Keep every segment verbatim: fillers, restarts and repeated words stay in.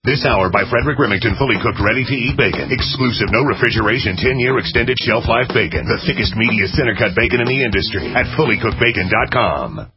This hour by Frederick Remington, fully cooked, ready-to-eat bacon. Exclusive, no refrigeration, ten-year extended shelf life bacon. The thickest, meatiest, center-cut bacon in the industry at fully cooked bacon dot com.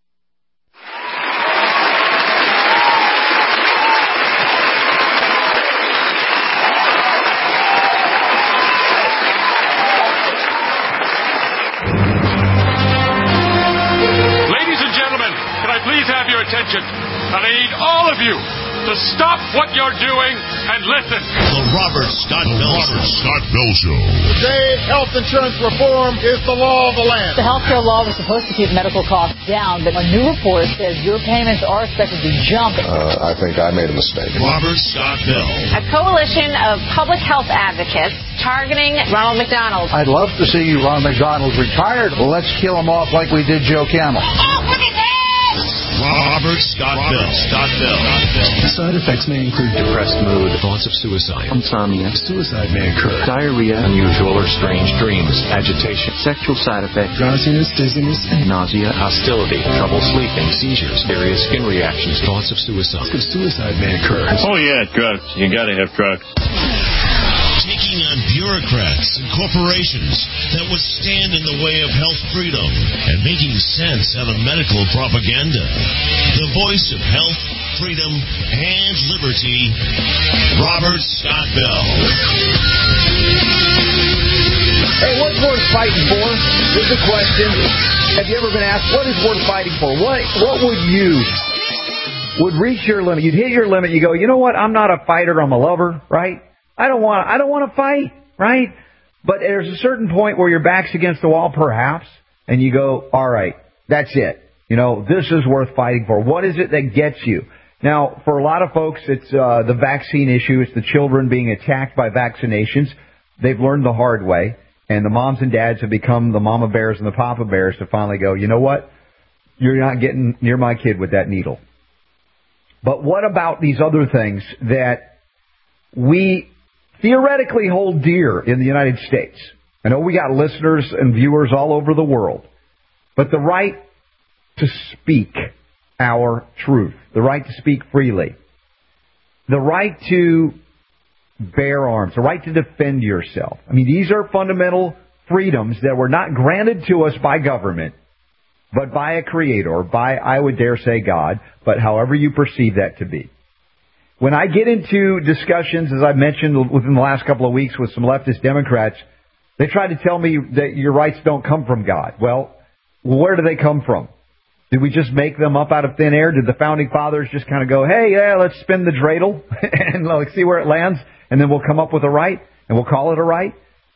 Please have your attention. And I need all of you to stop what you're doing and listen. The Robert Scott Bell Robert Scott Bell Show. Today, health insurance reform is the law of the land. The health care law was supposed to keep medical costs down, but a new report says your payments are expected to jump. Uh, I think I made a mistake. Robert Scott Bell. A coalition of public health advocates targeting Ronald McDonald. I'd love to see Ronald McDonald retired. Well, let's kill him off like we did Joe Camel. Oh, look at that! Robert Scott Bell. Scott Bell. Side effects may include depressed mood, thoughts of suicide, insomnia, suicide may occur, diarrhea, unusual or strange dreams, agitation, sexual side effects, drowsiness, dizziness, nausea, hostility, trouble sleeping, seizures, various skin reactions, thoughts of suicide. Risk of suicide may occur. Oh yeah, drugs. You gotta have drugs. Taking on bureaucrats and corporations that would stand in the way of health freedom and making sense out of medical propaganda. The voice of health, freedom, and liberty, Robert Scott Bell. Hey, what's worth fighting for? This is a question. Have you ever been asked, what is worth fighting for? What, what would you, would reach your limit? You'd hit your limit, you go, you know what, I'm not a fighter, I'm a lover, right? I don't want I don't want to fight, right? But there's a certain point where your back's against the wall, perhaps, and you go, all right, that's it. You know, this is worth fighting for. What is it that gets you? Now, for a lot of folks, it's uh, the vaccine issue. It's the children being attacked by vaccinations. They've learned the hard way, and the moms and dads have become the mama bears and the papa bears to finally go, you know what? You're not getting near my kid with that needle. But what about these other things that we theoretically hold dear in the United States? I know we got listeners and viewers all over the world, but the right to speak our truth, the right to speak freely, the right to bear arms, the right to defend yourself. I mean, these are fundamental freedoms that were not granted to us by government, but by a creator, by, I would dare say, God, but however you perceive that to be. When I get into discussions, as I've mentioned within the last couple of weeks with some leftist Democrats, they try to tell me that your rights don't come from God. Well, where do they come from? Did we just make them up out of thin air? Did the founding fathers just kind of go, hey, yeah, let's spin the dreidel and like, see where it lands, and then we'll come up with a right, and we'll call it a right?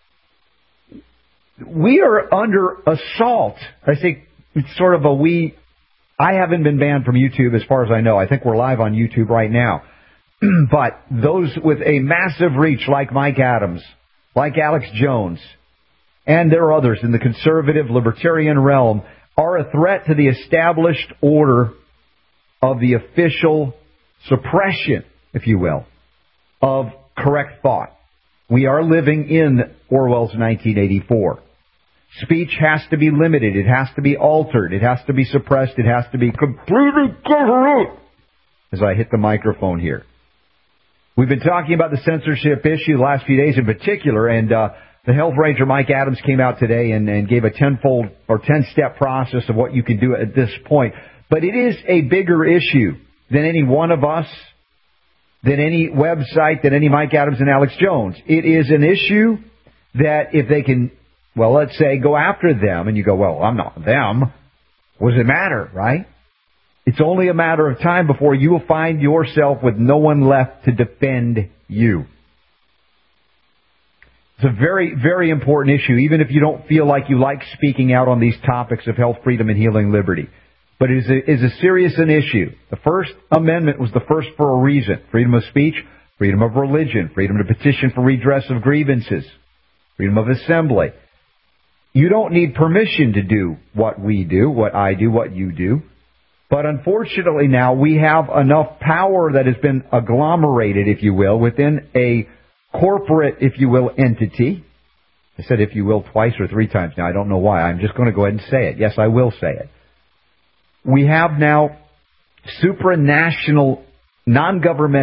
We are under assault. I think it's sort of a we. I haven't been banned from YouTube as far as I know. I think we're live on YouTube right now. But those with a massive reach like Mike Adams, like Alex Jones, and there are others in the conservative libertarian realm, are a threat to the established order of the official suppression, if you will, of correct thought. We are living in Orwell's nineteen eighty-four. Speech has to be limited. It has to be altered. It has to be suppressed. It has to be completely covered. As I hit the microphone here. We've been talking about the censorship issue the last few days in particular, and uh, the Health Ranger Mike Adams came out today and, and gave a tenfold or ten-step process of what you can do at this point. But it is a bigger issue than any one of us, than any website, than any Mike Adams and Alex Jones. It is an issue that if they can, well, let's say, go after them, and you go, well, I'm not them. What does it matter, right? It's only a matter of time before you will find yourself with no one left to defend you. It's a very, very important issue, even if you don't feel like you like speaking out on these topics of health, freedom, and healing liberty. But it is a, is a serious an issue. The First Amendment was the first for a reason. Freedom of speech, freedom of religion, freedom to petition for redress of grievances, freedom of assembly. You don't need permission to do what we do, what I do, what you do. But unfortunately now we have enough power that has been agglomerated, if you will, within a corporate, if you will, entity. I said if you will twice or three times now. I don't know why. I'm just going to go ahead and say it. Yes, I will say it. We have now supranational, non-governmental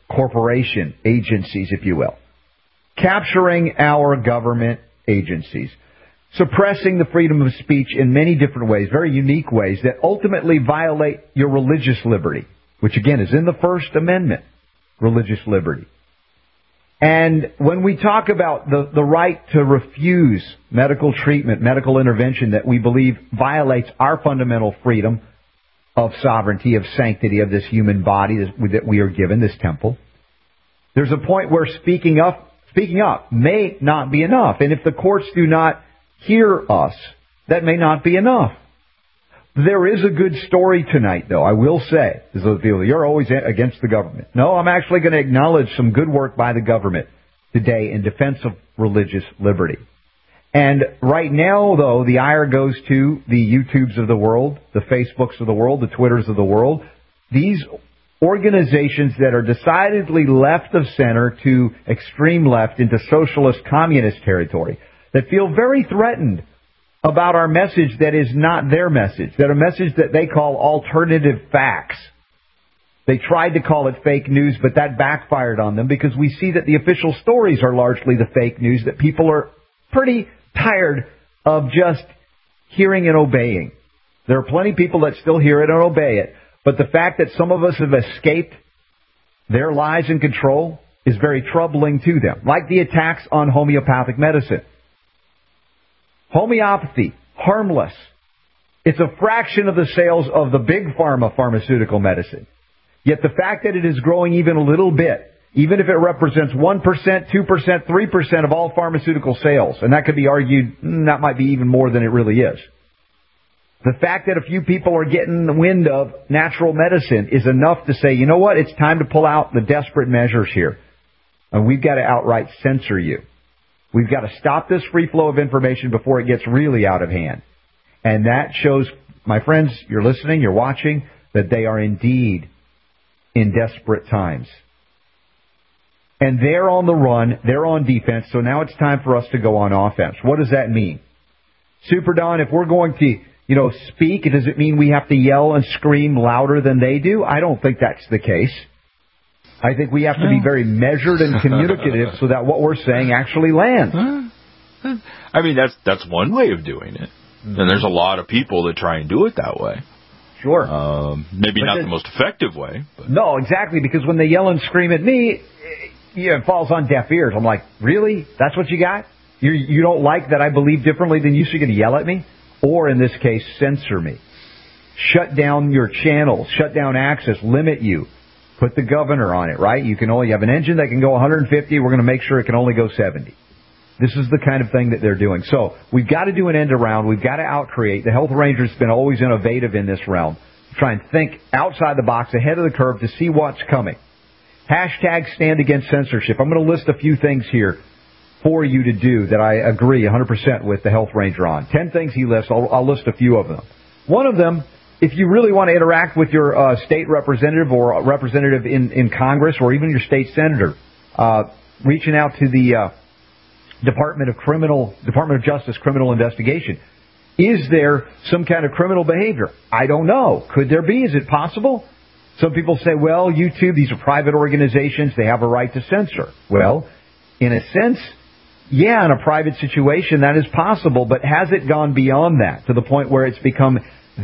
corporation agencies, if you will, capturing our government agencies, suppressing the freedom of speech in many different ways, very unique ways that ultimately violate your religious liberty, which again is in the First Amendment, religious liberty. And when we talk about the, the right to refuse medical treatment, medical intervention that we believe violates our fundamental freedom of sovereignty, of sanctity of this human body that we are given, this temple, there's a point where speaking up, speaking up may not be enough. And if the courts do not hear us, that may not be enough. There is a good story tonight, though, I will say. You're always against the government. No, I'm actually going to acknowledge some good work by the government today in defense of religious liberty. And right now, though, the ire goes to the YouTubes of the world, the Facebooks of the world, the Twitters of the world. These organizations that are decidedly left of center to extreme left into socialist communist territory that feel very threatened about our message that is not their message, that a message that they call alternative facts. They tried to call it fake news, but that backfired on them because we see that the official stories are largely the fake news, that people are pretty tired of just hearing and obeying. There are plenty of people that still hear it and obey it, but the fact that some of us have escaped their lies and control is very troubling to them, like the attacks on homeopathic medicine. Homeopathy, harmless. It's a fraction of the sales of the big pharma pharmaceutical medicine. Yet the fact that it is growing even a little bit, even if it represents one percent, two percent, three percent of all pharmaceutical sales, and that could be argued, mm, that might be even more than it really is. The fact that a few people are getting the wind of natural medicine is enough to say, you know what, it's time to pull out the desperate measures here. And we've got to outright censor you. We've got to stop this free flow of information before it gets really out of hand. And that shows, my friends, you're listening, you're watching, that they are indeed in desperate times. And they're on the run, they're on defense, so now it's time for us to go on offense. What does that mean? Super Don, if we're going to, you know, speak, does it mean we have to yell and scream louder than they do? I don't think that's the case. I think we have to be very measured and communicative so that what we're saying actually lands. I mean, that's that's one way of doing it. Mm-hmm. And there's a lot of people that try and do it that way. Sure. Um, maybe but not the most effective way. But. No, exactly, because when they yell and scream at me, you know, it falls on deaf ears. I'm like, really? That's what you got? You you don't like that I believe differently than you, so you're going to yell at me? Or, in this case, censor me. Shut down your channels. Shut down access. Limit you. Put the governor on it, right? You can only have an engine that can go one hundred fifty. We're going to make sure it can only go seventy. This is the kind of thing that they're doing. So we've got to do an end around. We've got to outcreate. The Health Ranger's been always innovative in this realm. Try and think outside the box, ahead of the curve to see what's coming. Hashtag stand against censorship. I'm going to list a few things here for you to do that I agree one hundred percent with the Health Ranger on. Ten things he lists. I'll, I'll list a few of them. One of them, if you really want to interact with your uh, state representative or representative in, in Congress or even your state senator, uh, reaching out to the uh, Department of Criminal, Department of Justice Criminal Investigation. Is there some kind of criminal behavior? I don't know. Could there be? Is it possible? Some people say, well, YouTube, these are private organizations. They have a right to censor. Well, in a sense, yeah, in a private situation, that is possible. But has it gone beyond that to the point where it's become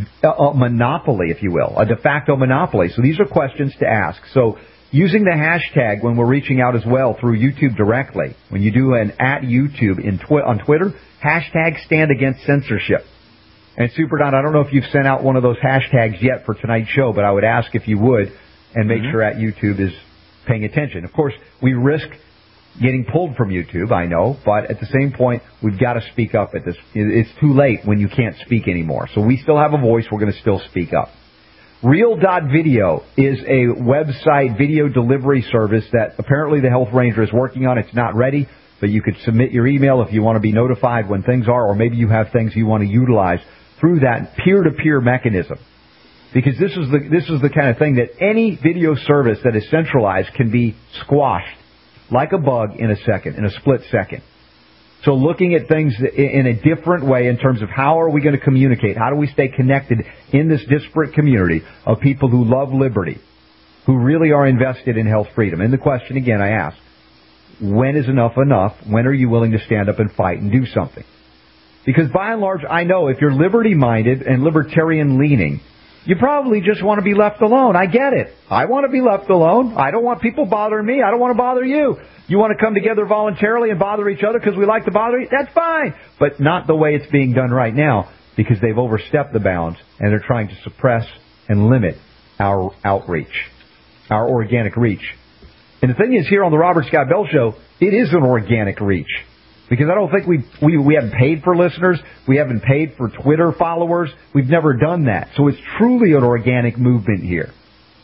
a monopoly, if you will, a de facto monopoly? So these are questions to ask. So using the hashtag when we're reaching out as well through YouTube directly, when you do an at YouTube in twi- on Twitter, hashtag stand against censorship. And Super Don, I don't know if you've sent out one of those hashtags yet for tonight's show, but I would ask if you would, and make mm-hmm. sure at YouTube is paying attention. Of course, we risk getting pulled from YouTube, I know, but at the same point, we've got to speak up at this. It's too late when you can't speak anymore. So we still have a voice. We're going to still speak up. Real dot video is a website video delivery service that apparently the Health Ranger is working on. It's not ready, but you could submit your email if you want to be notified when things are, or maybe you have things you want to utilize through that peer-to-peer mechanism. Because this is the this is the kind of thing that any video service that is centralized can be squashed like a bug in a second, in a split second. So looking at things in a different way in terms of how are we going to communicate? How do we stay connected in this disparate community of people who love liberty? who really are invested in health freedom. And the question, again, I ask, when is enough enough? When are you willing to stand up and fight and do something? Because by and large, I know if you're liberty-minded and libertarian-leaning, you probably just want to be left alone. I get it. I want to be left alone. I don't want people bothering me. I don't want to bother you. You want to come together voluntarily and bother each other because we like to bother you? That's fine. But not the way it's being done right now, because they've overstepped the bounds and they're trying to suppress and limit our outreach, our organic reach. And the thing is, here on the Robert Scott Bell Show, it is an organic reach. Because I don't think we, we we haven't paid for listeners. We haven't paid for Twitter followers. We've never done that. So it's truly an organic movement here.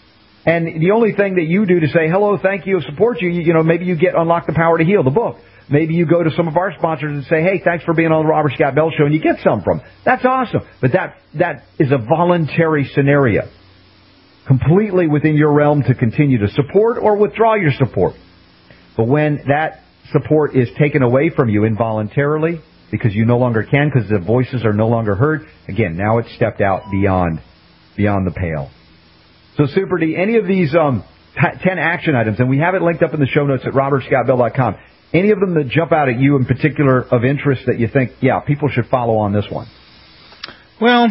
And the only thing that you do to say, hello, thank you, support you, you, you know, maybe you get Unlock the Power to Heal, the book. Maybe you go to some of our sponsors and say, hey, thanks for being on the Robert Scott Bell Show, and you get some from them. That's awesome. But that that is a voluntary scenario, completely within your realm to continue to support or withdraw your support. But when that support is taken away from you involuntarily because you no longer can, because the voices are no longer heard, again, now it's stepped out beyond beyond the pale. So, Super D, any of these um, t- ten action items, and we have it linked up in the show notes at robert scott bell dot com, any of them that jump out at you in particular of interest that you think, yeah, people should follow on this one? Well,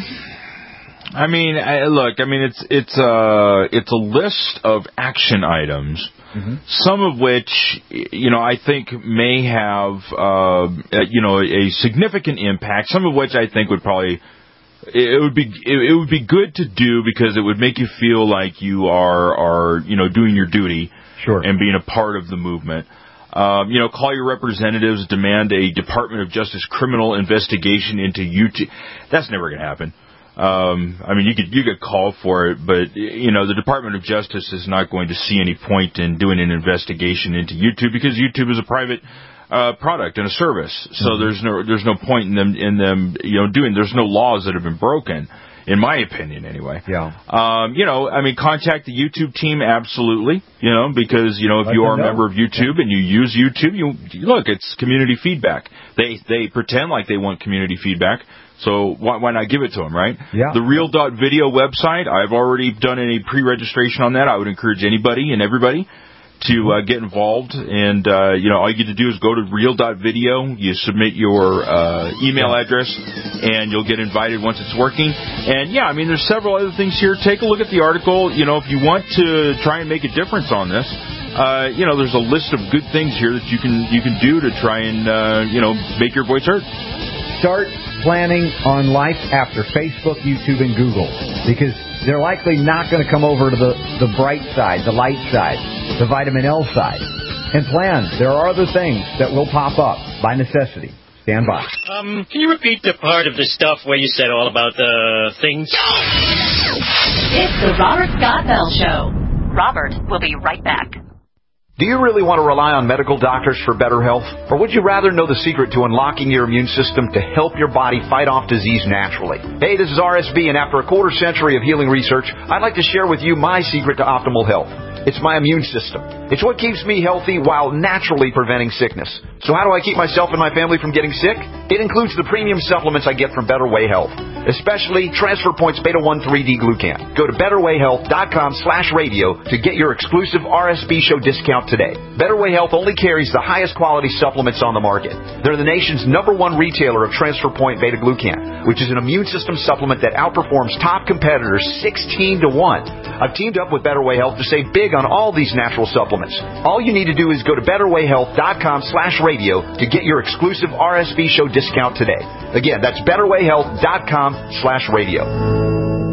I mean, I, look, I mean, it's it's a it's a list of action items, mm-hmm. some of which, you know, I think may have, uh, you know, a significant impact. Some of which I think would probably it would be it, it would be good to do because it would make you feel like you are are you know doing your duty, sure, and being a part of the movement. Um, you know, call your representatives, demand a Department of Justice criminal investigation into YouTube. That's never going to happen. Um, I mean, you could you could call for it, but you know, the Department of Justice is not going to see any point in doing an investigation into YouTube because YouTube is a private uh, product and a service. So mm-hmm. there's no there's no point in them in them you know doing. There's no laws that have been broken, in my opinion, anyway. Yeah. Um, you know, I mean, contact the YouTube team, absolutely. You know, because you know if Let you are a know. member of YouTube yeah. and you use YouTube, you look, it's community feedback. They they pretend like they want community feedback. So why, why not give it to them, right? Yeah. The Real dot Video website, I've already done any pre-registration on that. I would encourage anybody and everybody to uh, get involved. And, uh, you know, all you get to do is go to Real dot Video. You submit your uh, email address, and you'll get invited once it's working. And, yeah, I mean, there's several other things here. Take a look at the article. You know, if you want to try and make a difference on this, uh, you know, there's a list of good things here that you can you can do to try and, uh, you know, make your voice heard. Start planning on life after Facebook, YouTube, and Google, because they're likely not going to come over to the, the bright side, the light side, the vitamin L side. And plan. There are other things that will pop up by necessity. Stand by. Um, can you repeat the part of the stuff where you said all about the things? It's the Robert Scott Bell Show. Robert will be right back. Do you really want to rely on medical doctors for better health? Or would you rather know the secret to unlocking your immune system to help your body fight off disease naturally? Hey, this is R S B, and after a quarter century of healing research, I'd like to share with you my secret to optimal health. It's my immune system. It's what keeps me healthy while naturally preventing sickness. So how do I keep myself and my family from getting sick? It includes the premium supplements I get from Better Way Health, especially Transfer Points Beta one three D Glucan. Go to betterwayhealth.com slash radio to get your exclusive R S B show discount today. Better Way Health only carries the highest quality supplements on the market. They're the nation's number one retailer of Transfer Point Beta Glucan, which is an immune system supplement that outperforms top competitors sixteen to one. I've teamed up with Better Way Health to save big on all these natural supplements. All you need to do is go to betterwayhealth.com slash radio to get your exclusive R S B show discount today. Again, that's betterwayhealth.com slash radio.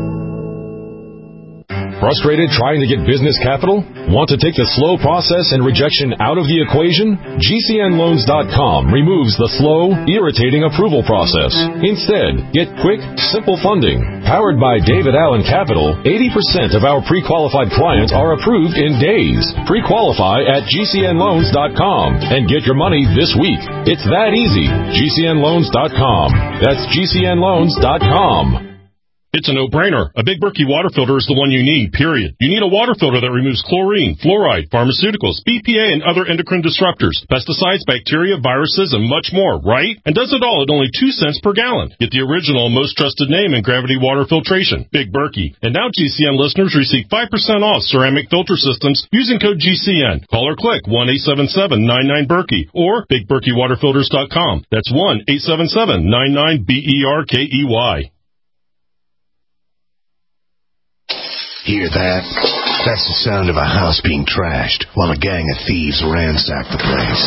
Frustrated trying to get business capital? Want to take the slow process and rejection out of the equation? G C N loans dot com removes the slow, irritating approval process. Instead, get quick, simple funding. Powered by David Allen Capital, eighty percent of our pre-qualified clients are approved in days. Pre-qualify at G C N loans dot com and get your money this week. It's that easy. G C N loans dot com. That's G C N loans dot com. It's a no-brainer. A Big Berkey water filter is the one you need, period. You need a water filter that removes chlorine, fluoride, pharmaceuticals, B P A, and other endocrine disruptors, pesticides, bacteria, viruses, and much more, right? And does it all at only two cents per gallon. Get the original, most trusted name in gravity water filtration, Big Berkey. And now G C N listeners receive five percent off ceramic filter systems using code G C N. Call or click one eight seven seven nine nine Berkey or big berkey water filters dot com. That's one eight seven seven nine nine B E R K E Y. Hear that? That's the sound of a house being trashed while a gang of thieves ransack the place.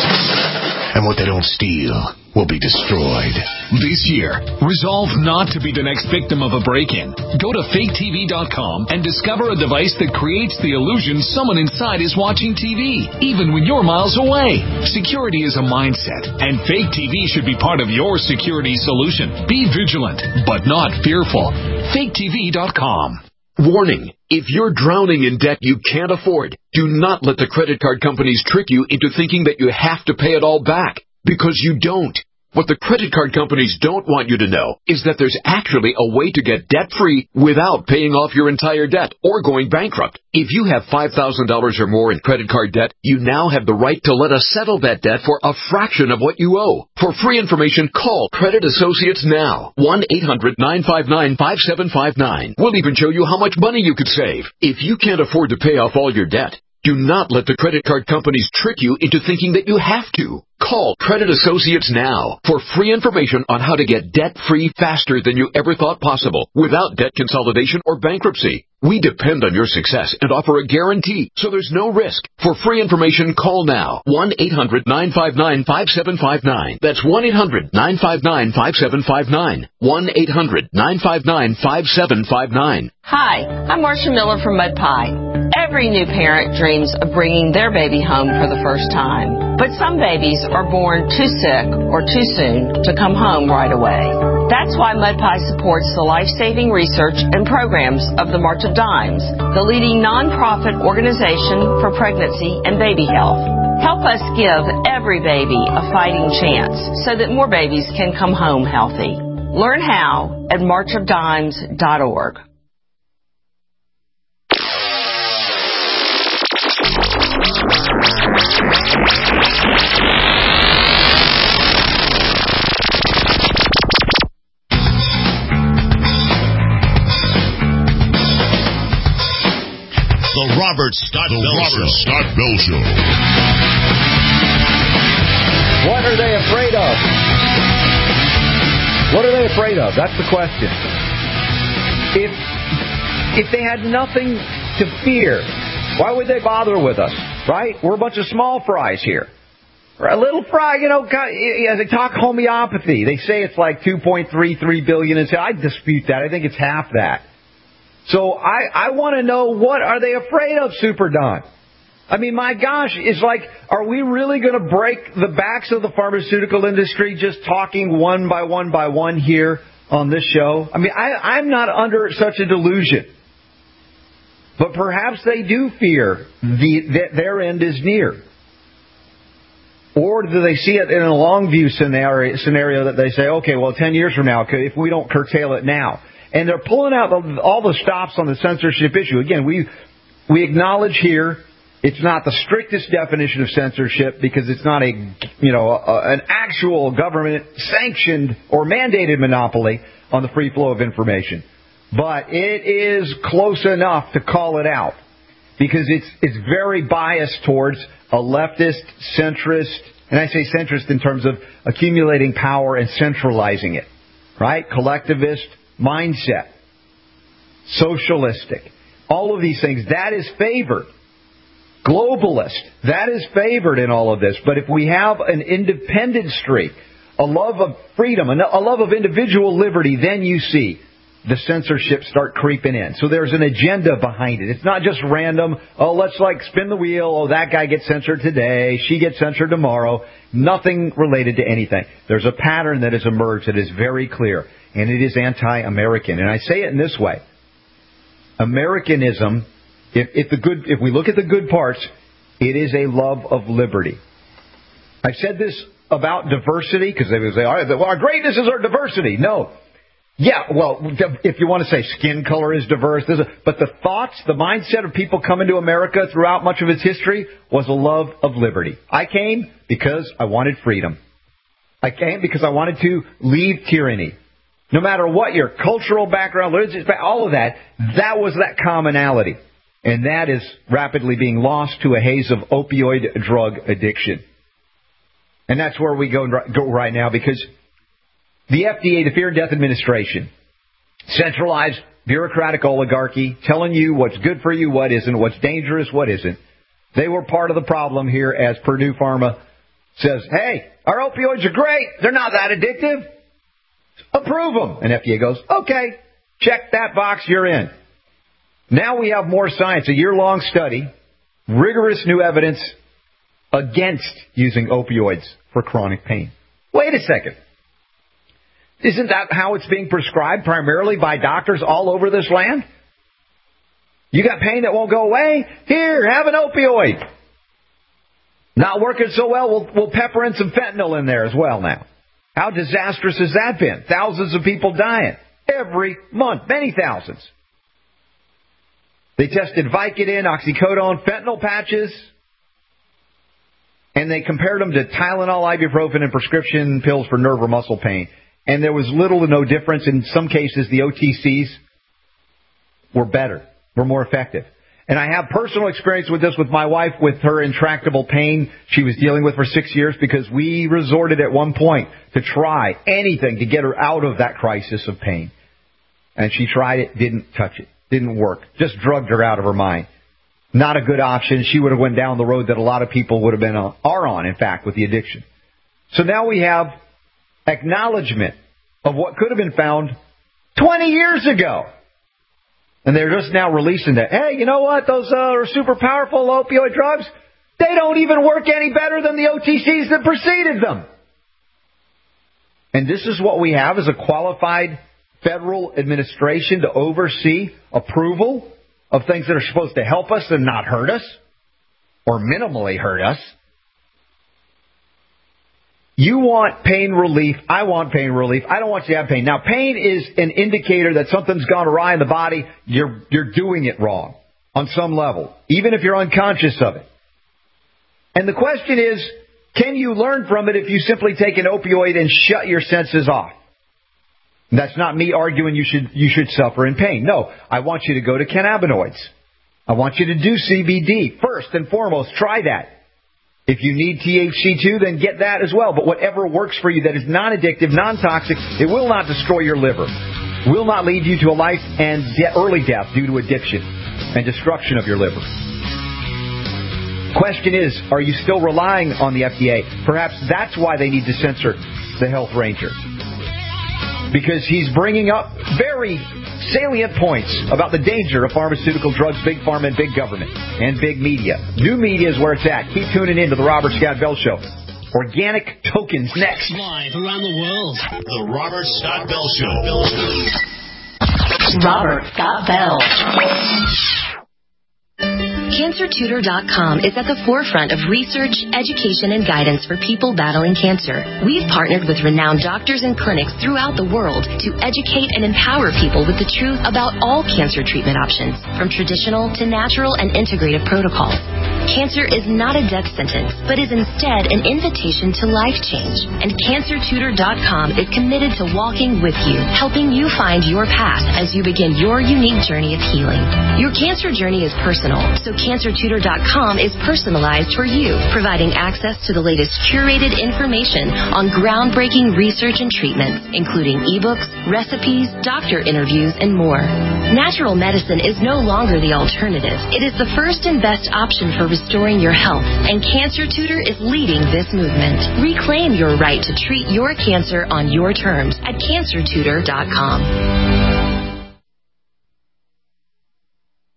And what they don't steal will be destroyed. This year, resolve not to be the next victim of a break-in. Go to fake T V dot com and discover a device that creates the illusion someone inside is watching T V, even when you're miles away. Security is a mindset, and Fake T V should be part of your security solution. Be vigilant, but not fearful. fake T V dot com. Warning, if you're drowning in debt you can't afford, do not let the credit card companies trick you into thinking that you have to pay it all back, because you don't. What the credit card companies don't want you to know is that there's actually a way to get debt-free without paying off your entire debt or going bankrupt. If you have five thousand dollars or more in credit card debt, you now have the right to let us settle that debt for a fraction of what you owe. For free information, call Credit Associates now. one eight hundred nine five nine five seven five nine. We'll even show you how much money you could save. If you can't afford to pay off all your debt, do not let the credit card companies trick you into thinking that you have to. Call Credit Associates now for free information on how to get debt-free faster than you ever thought possible without debt consolidation or bankruptcy. We depend on your success and offer a guarantee, so there's no risk. For free information, call now. one eight hundred nine five nine five seven five nine. That's one eight hundred nine five nine five seven five nine. one eight hundred nine five nine five seven five nine. Hi, I'm Marcia Miller from Mud Pie. Every new parent dreams of bringing their baby home for the first time. But some babies are born too sick or too soon to come home right away. That's why Mud Pie supports the life-saving research and programs of the March of Dimes, the leading nonprofit organization for pregnancy and baby health. Help us give every baby a fighting chance so that more babies can come home healthy. Learn how at march of dimes dot org. The Robert Scott the Bell Robert Show. Scott Bell Show. What are they afraid of? What are they afraid of? That's the question. If if they had nothing to fear, why would they bother with us? Right? We're a bunch of small fries here. A little fry, you know, they talk homeopathy. They say it's like two point three three billion. And I dispute that. I think it's half that. So I, I want to know, what are they afraid of, Super Don? I mean, my gosh, it's like, are we really going to break the backs of the pharmaceutical industry just talking one by one by one here on this show? I mean, I, I'm not under such a delusion. But perhaps they do fear the, that their end is near. Or do they see it in a long view scenario, scenario that they say, okay, well, ten years from now, if we don't curtail it now. And they're pulling out all the stops on the censorship issue. Again, we we acknowledge here it's not the strictest definition of censorship because it's not a you know a, an actual government sanctioned or mandated monopoly on the free flow of information. But it is close enough to call it out because it's it's very biased towards a leftist, centrist, and I say centrist in terms of accumulating power and centralizing it, right? Collectivist mindset, socialistic, all of these things, that is favored. Globalist, that is favored in all of this. But if we have an independent streak, a love of freedom, a love of individual liberty, then you see the censorship start creeping in. So there's an agenda behind it. It's not just random, oh, let's like spin the wheel, oh, that guy gets censored today, she gets censored tomorrow. Nothing related to anything. There's a pattern that has emerged that is very clear, and it is anti-American. And I say it in this way. Americanism, if, if, the good, if we look at the good parts, it is a love of liberty. I've said this about diversity, because they would say, all right, well, our greatness is our diversity. No. Yeah, well, if you want to say skin color is diverse, there's a, but the thoughts, the mindset of people coming to America throughout much of its history was a love of liberty. I came because I wanted freedom. I came because I wanted to leave tyranny. No matter what your cultural background, religious background, all of that, that was that commonality. And that is rapidly being lost to a haze of opioid drug addiction. And that's where we go, go right now, because the F D A, the Fear and Death Administration, centralized bureaucratic oligarchy, telling you what's good for you, what isn't, what's dangerous, what isn't. They were part of the problem here as Purdue Pharma says, hey, our opioids are great. They're not that addictive. Approve them. And F D A goes, okay, check that box, you're in. Now we have more science, a year-long study, rigorous new evidence against using opioids for chronic pain. Wait a second. Isn't that how it's being prescribed primarily by doctors all over this land? You got pain that won't go away? Here, have an opioid. Not working so well, we'll, we'll pepper in some fentanyl in there as well now. How disastrous has that been? Thousands of people dying every month, many thousands. They tested Vicodin, oxycodone, fentanyl patches, and they compared them to Tylenol, ibuprofen, and prescription pills for nerve or muscle pain. And there was little to no difference. In some cases, the O T Cs were better, were more effective. And I have personal experience with this with my wife, with her intractable pain she was dealing with for six years, because we resorted at one point to try anything to get her out of that crisis of pain. And she tried it, didn't touch it, didn't work, just drugged her out of her mind. Not a good option. She would have went down the road that a lot of people would have been on, are on, in fact, with the addiction. So now we have acknowledgement of what could have been found twenty years ago. And they're just now releasing that. Hey, you know what? Those uh, are super powerful opioid drugs. They don't even work any better than the O T Cs that preceded them. And this is what we have as a qualified federal administration to oversee approval of things that are supposed to help us and not hurt us, or minimally hurt us. You want pain relief. I want pain relief. I don't want you to have pain. Now, pain is an indicator that something's gone awry in the body. You're, you're doing it wrong on some level, even if you're unconscious of it. And the question is, can you learn from it if you simply take an opioid and shut your senses off? And that's not me arguing you should, you should suffer in pain. No, I want you to go to cannabinoids. I want you to do C B D. First and foremost, try that. If you need T H C too, then get that as well. But whatever works for you that is non-addictive, non-toxic, it will not destroy your liver, will not lead you to a life and de- early death due to addiction and destruction of your liver. Question is, are you still relying on the F D A? Perhaps that's why they need to censor the Health Ranger. Because he's bringing up very salient points about the danger of pharmaceutical drugs, big pharma, and big government, and big media. New media is where it's at. Keep tuning in to the Robert Scott Bell Show. Organic tokens next. Live around the world. The Robert Scott Bell Show. Robert Scott Bell. Cancer Tutor dot com is at the forefront of research, education, and guidance for people battling cancer. We've partnered with renowned doctors and clinics throughout the world to educate and empower people with the truth about all cancer treatment options, from traditional to natural and integrative protocols. Cancer is not a death sentence, but is instead an invitation to life change. And Cancer Tutor dot com is committed to walking with you, helping you find your path as you begin your unique journey of healing. Your cancer journey is personal, so Cancer Tutor dot com is personalized for you, providing access to the latest curated information on groundbreaking research and treatments, including ebooks, recipes, doctor interviews, and more. Natural medicine is no longer the alternative. It is the first and best option for restoring your health, and Cancer Tutor is leading this movement. Reclaim your right to treat your cancer on your terms at Cancer Tutor dot com.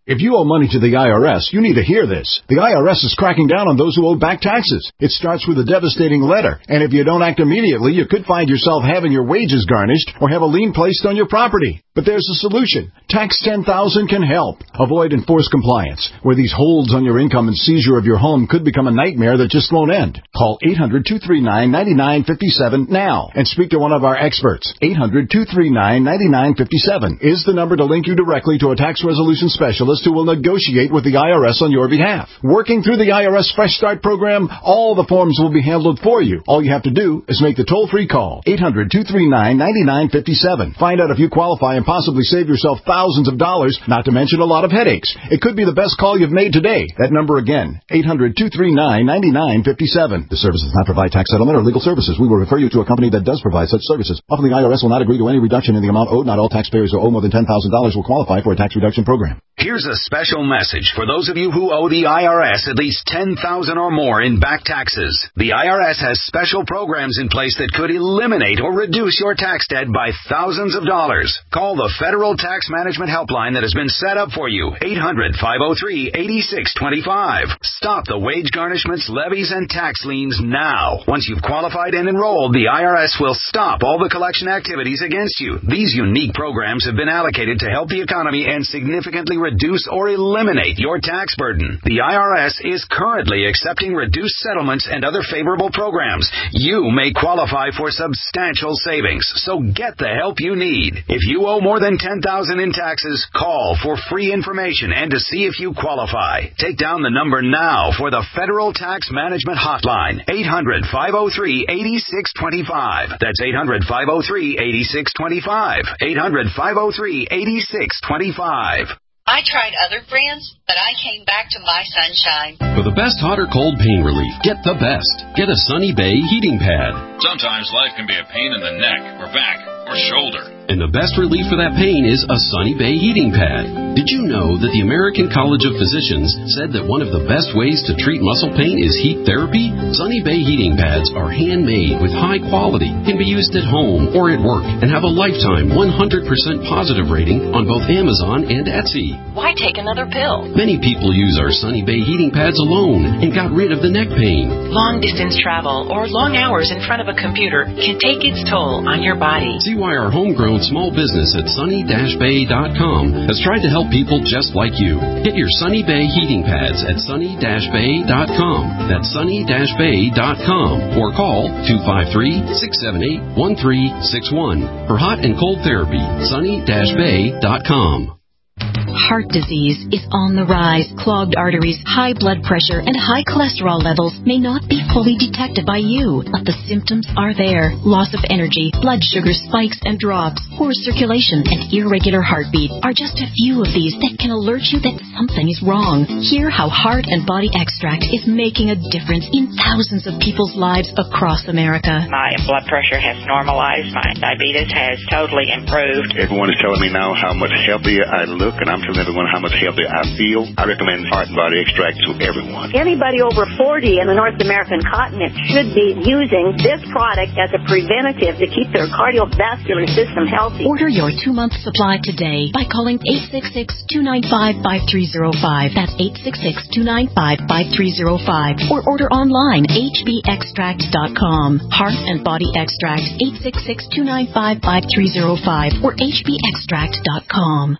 If you owe money to the I R S, you need to hear this. The I R S is cracking down on those who owe back taxes. It starts with a devastating letter, and if you don't act immediately, you could find yourself having your wages garnished or have a lien placed on your property. But there's a solution. Tax ten thousand can help. Avoid enforced compliance, where these holds on your income and seizure of your home could become a nightmare that just won't end. Call eight hundred, two three nine, nine nine five seven now and speak to one of our experts. eight hundred, two three nine, nine nine five seven is the number to link you directly to a tax resolution specialist who will negotiate with the I R S on your behalf. Working through the I R S Fresh Start program, all the forms will be handled for you. All you have to do is make the toll-free call. eight hundred, two three nine, nine nine five seven. Find out if you qualify and possibly save yourself thousands of dollars, not to mention a lot of headaches. It could be the best call you've made today. That number again, eight hundred, two three nine, nine nine five seven. The service does not provide tax settlement or legal services. We will refer you to a company that does provide such services. Often the I R S will not agree to any reduction in the amount owed. Not all taxpayers who owe more than ten thousand dollars will qualify for a tax reduction program. Here's a special message for those of you who owe the I R S at least ten thousand dollars or more in back taxes. The I R S has special programs in place that could eliminate or reduce your tax debt by thousands of dollars. Call the Federal Tax Management Helpline that has been set up for you. eight hundred, five oh three, eight six two five. Stop the wage garnishments, levies, and tax liens now. Once you've qualified and enrolled, the I R S will stop all the collection activities against you. These unique programs have been allocated to help the economy and significantly reduce or eliminate your tax burden. The I R S is currently accepting reduced settlements and other favorable programs. You may qualify for substantial savings, so get the help you need. If you owe more than ten thousand dollars in taxes, call for free information and to see if you qualify. Take down the number now for the Federal Tax Management Hotline, eight hundred, five oh three, eight six two five. That's eight hundred, five oh three, eight six two five. eight hundred, five oh three, eight six two five. I tried other brands, but I came back to My Sunshine. For the best hot or cold pain relief, get the best. Get a Sunny Bay heating pad. Sometimes life can be a pain in the neck or back or shoulder. And the best relief for that pain is a Sunny Bay heating pad. Did you know that the American College of Physicians said that one of the best ways to treat muscle pain is heat therapy? Sunny Bay heating pads are handmade with high quality, can be used at home or at work, and have a lifetime one hundred percent positive rating on both Amazon and Etsy. Why take another pill? Many people use our Sunny Bay heating pads alone and got rid of the neck pain. Long distance travel or long hours in front of a computer can take its toll on your body. See why our homegrown small business at sunny dash bay dot com has tried to help people just like you. Get your Sunny Bay heating pads at sunny dash bay dot com. That's sunny dash bay dot com. Or call two five three, six seven eight, one three six one. For hot and cold therapy, sunny dash bay dot com. Heart disease is on the rise. Clogged arteries, high blood pressure, and high cholesterol levels may not be fully detected by you, but the symptoms are there. Loss of energy, blood sugar spikes and drops, poor circulation, and irregular heartbeat are just a few of these that can alert you that something is wrong. Hear how Heart and Body Extract is making a difference in thousands of people's lives across America. My blood pressure has normalized. My diabetes has totally improved. Everyone is telling me now how much healthier I look, and I'm telling everyone how much healthier I feel. I recommend Heart and Body Extract to everyone. Anybody over forty in the North American continent should be using this product as a preventative to keep their cardiovascular system healthy. Order your two-month supply today by calling eight six six, two nine five, five three zero five. That's eight six six, two nine five, five three zero five. Or order online, h b extract dot com. Heart and Body Extract, eight six six, two nine five, five three zero five or h b extract dot com.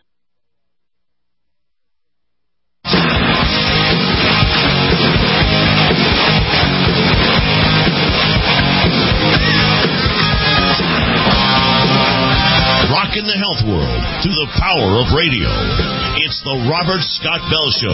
Rockin' the health world through the power of radio. It's the Robert Scott Bell Show.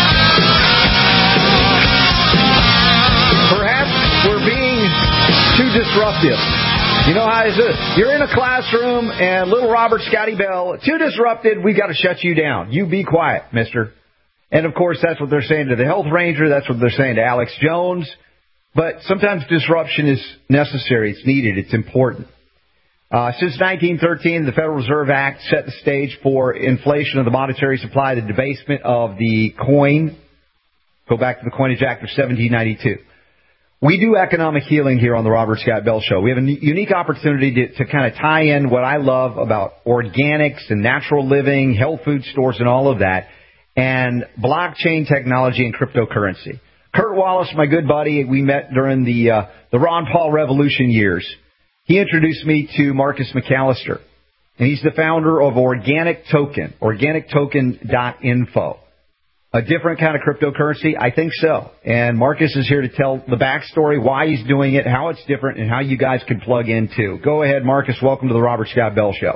Perhaps we're being too disruptive. You know how it is? You're in a classroom and little Robert Scotty Bell, too disrupted, we got to shut you down. You be quiet, mister. And, of course, that's what they're saying to the health ranger. That's what they're saying to Alex Jones. But sometimes disruption is necessary. It's needed. It's important. Uh, since nineteen thirteen, the Federal Reserve Act set the stage for inflation of the monetary supply, the debasement of the coin. Go back to the Coinage Act of seventeen ninety-two. We do economic healing here on the Robert Scott Bell Show. We have a unique opportunity to, to kind of tie in what I love about organics and natural living, health food stores and all of that, and blockchain technology and cryptocurrency. Kurt Wallace, my good buddy, we met during the uh, the Ron Paul Revolution years. He introduced me to Marcus McAllister, and he's the founder of Organic Token, organic token dot info. A different kind of cryptocurrency? I think so. And Marcus is here to tell the backstory, why he's doing it, how it's different, and how you guys can plug in too. Go ahead, Marcus. Welcome to the Robert Scott Bell Show.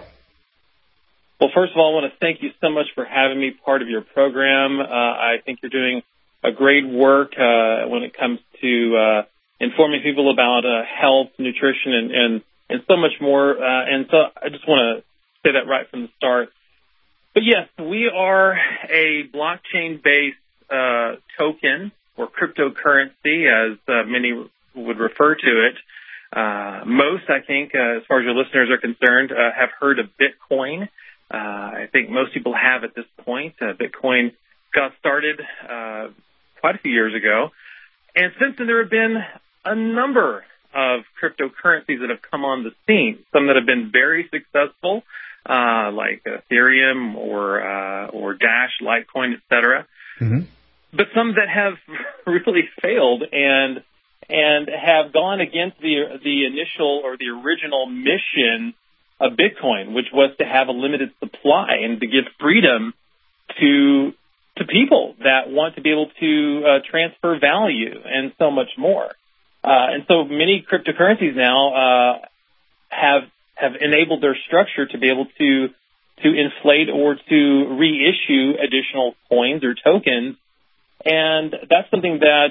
Well, first of all, I want to thank you so much for having me part of your program. Uh, I think you're doing a great work uh, when it comes to uh, informing people about uh, health, nutrition, and, and, and so much more. Uh, and so I just want to say that right from the start. But yes, we are a blockchain-based uh, token or cryptocurrency, as uh, many would refer to it. Uh, most, I think, uh, as far as your listeners are concerned, uh, have heard of Bitcoin. Uh, I think most people have at this point. Uh, Bitcoin got started uh, quite a few years ago. And since then, there have been a number of cryptocurrencies that have come on the scene, some that have been very successful, Uh, like Ethereum or uh, or Dash, Litecoin, et cetera, mm-hmm. but some that have really failed and and have gone against the the initial or the original mission of Bitcoin, which was to have a limited supply and to give freedom to to people that want to be able to uh, transfer value and so much more. Uh, and so many cryptocurrencies now uh, have. have enabled their structure to be able to to inflate or to reissue additional coins or tokens. And that's something that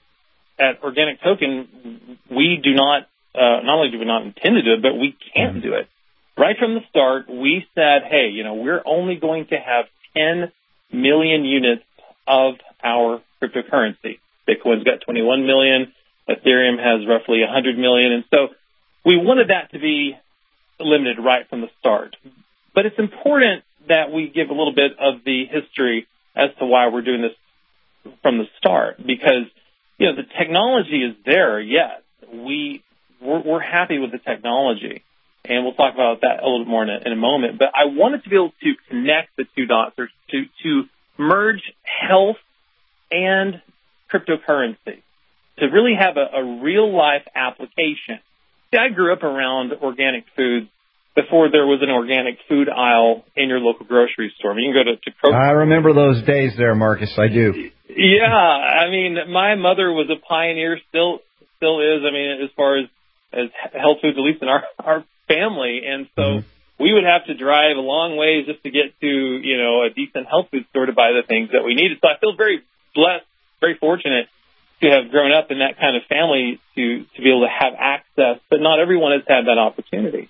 at Organic Token, we do not, uh, not only do we not intend to do it, but we can't do it. Right from the start, we said, hey, you know, we're only going to have ten million units of our cryptocurrency. Bitcoin's got twenty-one million. Ethereum has roughly one hundred million. And so we wanted that to be limited right from the start. But it's important that we give a little bit of the history as to why we're doing this from the start, because, you know, the technology is there, yes. We, we're, we're happy with the technology, and we'll talk about that a little bit more in a, in a moment. But I wanted to be able to connect the two dots, or to, to merge health and cryptocurrency, to really have a, a real-life application. I grew up around organic foods before there was an organic food aisle in your local grocery store. I mean, you can go to, to Kroger. I remember those days there, Marcus. I do. Yeah. I mean, my mother was a pioneer, still still is, I mean, as far as, as health foods, at least in our, our family. And so mm-hmm. we would have to drive a long ways just to get to, you know, a decent health food store to buy the things that we needed. So I feel very blessed, very fortunate to have grown up in that kind of family to, to be able to have access, but not everyone has had that opportunity.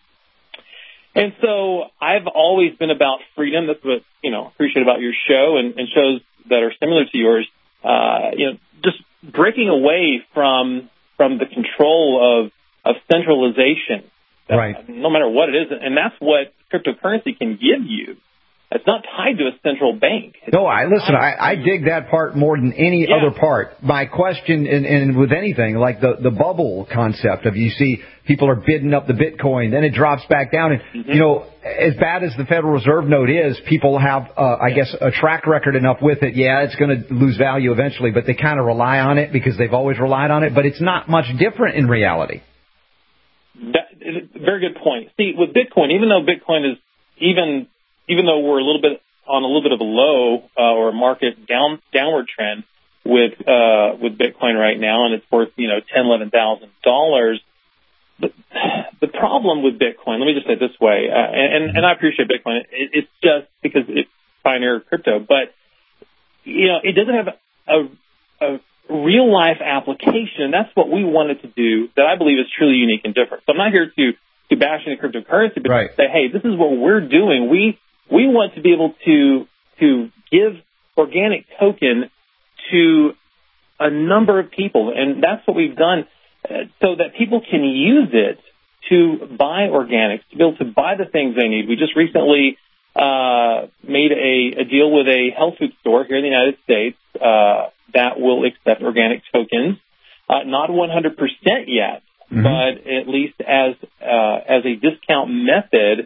And so I've always been about freedom. That's what, you know, appreciate about your show and, and shows that are similar to yours. Uh, you know, just breaking away from, from the control of, of centralization, right? Uh, no matter what it is. And that's what cryptocurrency can give you. It's not tied to a central bank. It's no, I listen, I, I dig that part more than any yeah. other part. My question, and, and with anything, like the, the bubble concept of you see people are bidding up the Bitcoin, then it drops back down. And, mm-hmm. you know, as bad as the Federal Reserve note is, people have, uh, I guess, a track record enough with it. Yeah, it's going to lose value eventually, but they kind of rely on it because they've always relied on it. But it's not much different in reality. That is a very good point. See, with Bitcoin, even though Bitcoin is even... Even though we're a little bit on a little bit of a low uh, or a market down downward trend with uh, with Bitcoin right now, and it's worth you know ten, eleven thousand dollars. But the problem with Bitcoin, let me just say it this way, uh, and and I appreciate Bitcoin. It, it's just because it's pioneer crypto, but you know it doesn't have a, a real life application. That's what we wanted to do. That I believe is truly unique and different. So I'm not here to to bash into cryptocurrency, but right. to say, hey, this is what we're doing. We We want to be able to to give Organic Token to a number of people, and that's what we've done uh, so that people can use it to buy organics, to be able to buy the things they need. We just recently uh, made a, a deal with a health food store here in the United States uh, that will accept Organic Tokens. Uh, not one hundred percent yet, mm-hmm. but at least as uh, as a discount method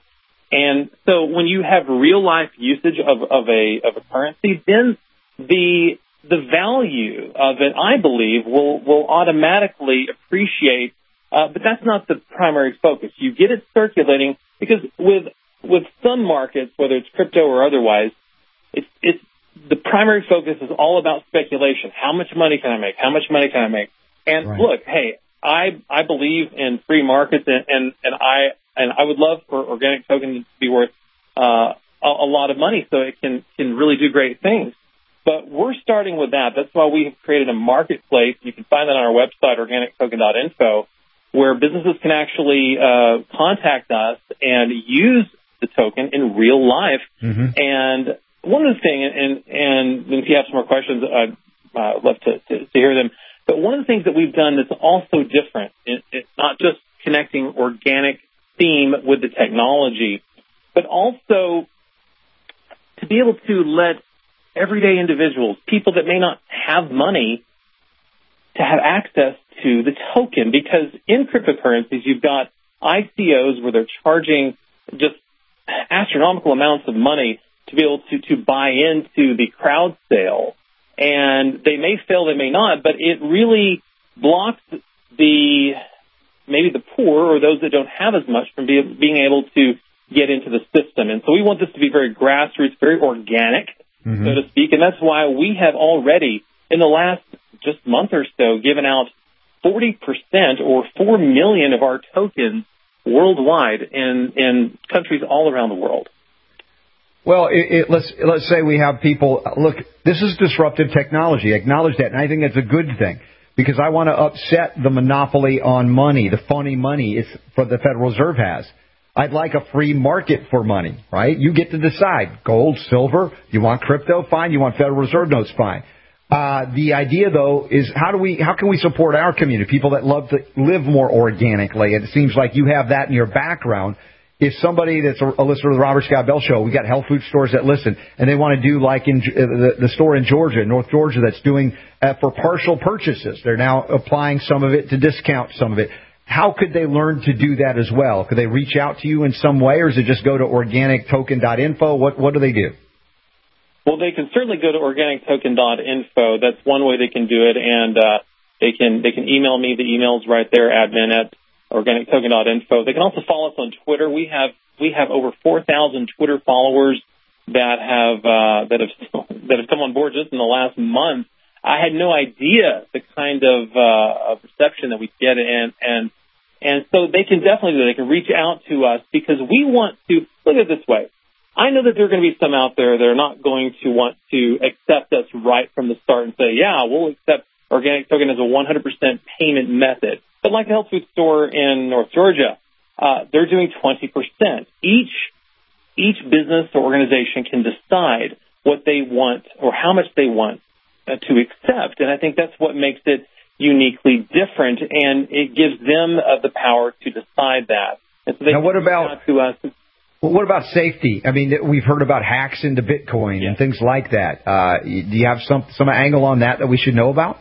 And so when you have real life usage of, of a of a currency, then the the value of it, I believe, will will automatically appreciate. Uh, but that's not the primary focus. You get it circulating because with with some markets, whether it's crypto or otherwise, it's it's the primary focus is all about speculation. How much money can I make? How much money can I make? And right. look, hey, I I believe in free markets, and, and, and I and I would love for organic tokens to be worth uh, a, a lot of money, so it can can really do great things. But we're starting with that. That's why we have created a marketplace. You can find that on our website, organic token dot info, where businesses can actually uh, contact us and use the token in real life. Mm-hmm. And one of the things, and, and if you have some more questions, I'd uh, love to, to, to hear them. But one of the things that we've done that's also different, it, it's not just connecting organic theme with the technology, but also to be able to let everyday individuals, people that may not have money, to have access to the token. Because in cryptocurrencies, you've got I C Os where they're charging just astronomical amounts of money to be able to, to buy into the crowd sale. And they may fail, they may not, but it really blocks the maybe the poor or those that don't have as much from be, being able to get into the system. And so we want this to be very grassroots, very organic, mm-hmm. so to speak. And that's why we have already, in the last just month or so, given out forty percent or four million of our tokens worldwide in, in countries all around the world. Well, it, it, let's let's say we have people, look, this is disruptive technology. Acknowledge that. And I think that's a good thing, because I want to upset the monopoly on money, the funny money it's for the Federal Reserve has. I'd like a free market for money, right? You get to decide. Gold, silver, you want crypto, fine. You want Federal Reserve notes, fine. Uh, the idea, though, is how do we, how can we support our community, people that love to live more organically? And it seems like you have that in your background. If somebody that's a listener to the Robert Scott Bell Show, we got health food stores that listen, and they want to do like in uh, the, the store in Georgia, North Georgia, that's doing uh, for partial purchases. They're now applying some of it to discount some of it. How could they learn to do that as well? Could they reach out to you in some way, or is it just go to organic token dot info? What what do they do? Well, they can certainly go to organic token dot info. That's one way they can do it, and uh, they can they can email me. The email's right there, admin at organic token dot info. They can also follow us on Twitter. We have we have over four thousand Twitter followers that have uh, that have that have come on board just in the last month. I had no idea the kind of uh, reception that we get, and and and so they can definitely do it. They can reach out to us, because we want to look at it this way. I know that there are going to be some out there that are not going to want to accept us right from the start and say, yeah, we'll accept organic token as a one hundred percent payment method. But like the health food store in North Georgia, uh, they're doing twenty percent. Each each business or organization can decide what they want or how much they want uh, to accept. And I think that's what makes it uniquely different, and it gives them uh, the power to decide that. And so they now, what about to us? Well, what about safety? I mean, we've heard about hacks into Bitcoin yeah. and things like that. Uh, do you have some some angle on that that we should know about?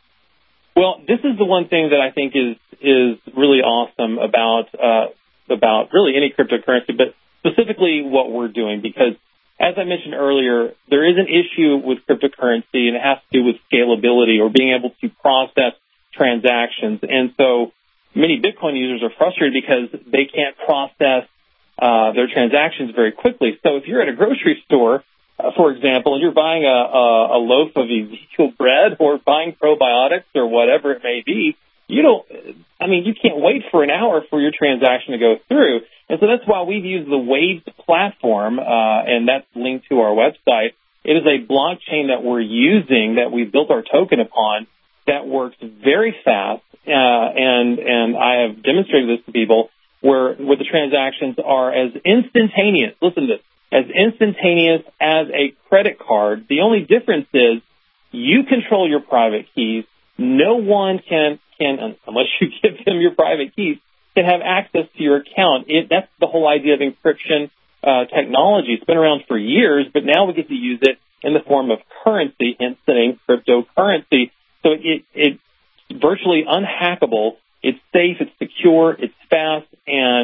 Well, this is the one thing that I think is is really awesome about uh, about really any cryptocurrency, but specifically what we're doing, because as I mentioned earlier, there is an issue with cryptocurrency, and it has to do with scalability or being able to process transactions. And so many Bitcoin users are frustrated because they can't process uh, their transactions very quickly. So if you're at a grocery store, Uh, for example, and you're buying a, a, a loaf of Ezekiel bread or buying probiotics or whatever it may be, you don't, I mean, you can't wait for an hour for your transaction to go through. And so that's why we've used the Waves platform, uh, and that's linked to our website. It is a blockchain that we're using, that we built our token upon, that works very fast, uh, and, and I have demonstrated this to people, where, where the transactions are as instantaneous. Listen to this. As instantaneous as a credit card. The only difference is you control your private keys. No one can, can unless you give them your private keys, can have access to your account. It, that's the whole idea of encryption uh, technology. It's been around for years, but now we get to use it in the form of currency, hence the name cryptocurrency. So it, it, it's virtually unhackable. It's safe, it's secure, it's fast, and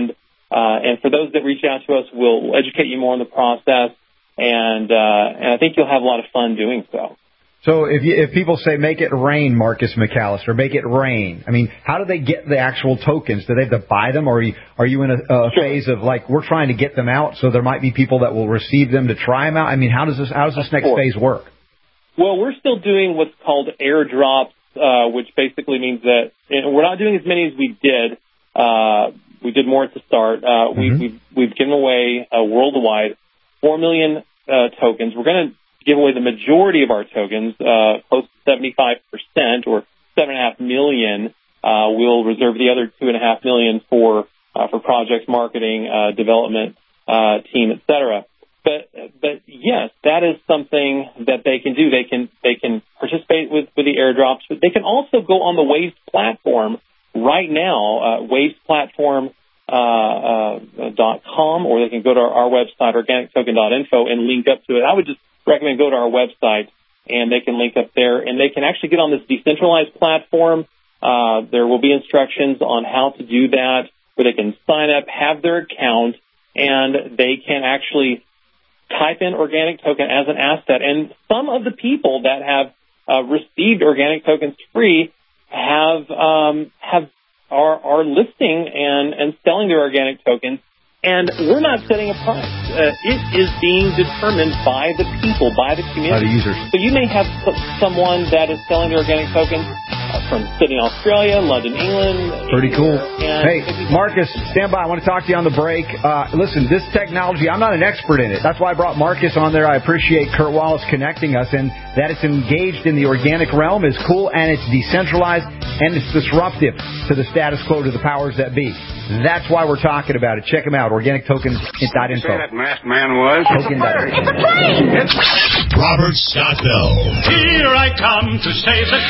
Uh, and for those that reach out to us, we'll, we'll educate you more on the process, and, uh, and I think you'll have a lot of fun doing so. So if you, if people say, make it rain, Marcus McAllister, make it rain, I mean, how do they get the actual tokens? Do they have to buy them, or are you, are you in a, a sure. phase of, like, we're trying to get them out, so there might be people that will receive them to try them out? I mean, how does this, how does this next phase work? Well, we're still doing what's called airdrops, uh, which basically means that and we're not doing as many as we did. Uh, we did more at the start. Uh, mm-hmm. we, we've, we've given away uh, worldwide four million uh, tokens. We're going to give away the majority of our tokens, uh, close to seventy-five percent or seven and a half million. Uh, we'll reserve the other two and a half million for, uh, for projects, marketing, uh, development, uh, team, et cetera. But, but yes, that is something that they can do. They can, they can participate with, with the airdrops, but they can also go on the Waves platform right now, uh, waves platform, uh, uh, dot com, or they can go to our, our website, organic token dot info, and link up to it. I would just recommend go to our website, and they can link up there, and they can actually get on this decentralized platform. Uh, there will be instructions on how to do that, where they can sign up, have their account, and they can actually type in organic token as an asset. And some of the people that have uh, received organic tokens free have um, have are, are listing and, and selling their organic tokens. And we're not setting a price. Uh, it is being determined by the people, by the community. By the users. So you may have someone that is selling their organic tokens uh, from Sydney, Australia, London, England. Pretty cool. Hey, Marcus, stand by. I want to talk to you on the break. Uh, listen, this technology, I'm not an expert in it. That's why I brought Marcus on there. I appreciate Kurt Wallace connecting us, and that it's engaged in the organic realm is cool, and it's decentralized, and it's disruptive to the status quo, to the powers that be. That's why we're talking about it. Check them out, organic token dot info. That masked man was? Token dot info. It's a plane! Robert Scott Bell. Here I come to save the